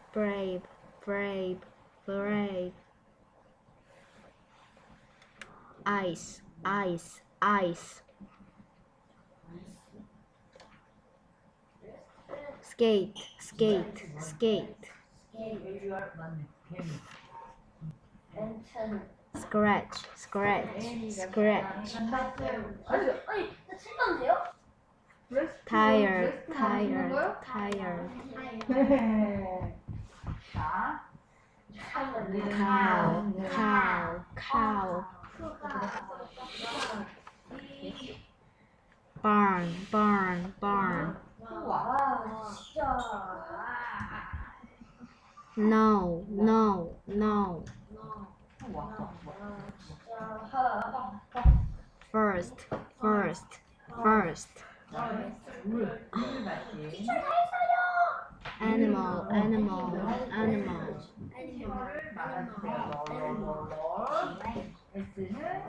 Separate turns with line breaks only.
brave, brave, brave. Ice, ice, ice. Skate, skate, skate. Scratch, scratch, scratch. Tired, tired, tired. Cow, cow, cow. Barn, barn, barn. No, no, no. First, first, first. Animal, animal, animal.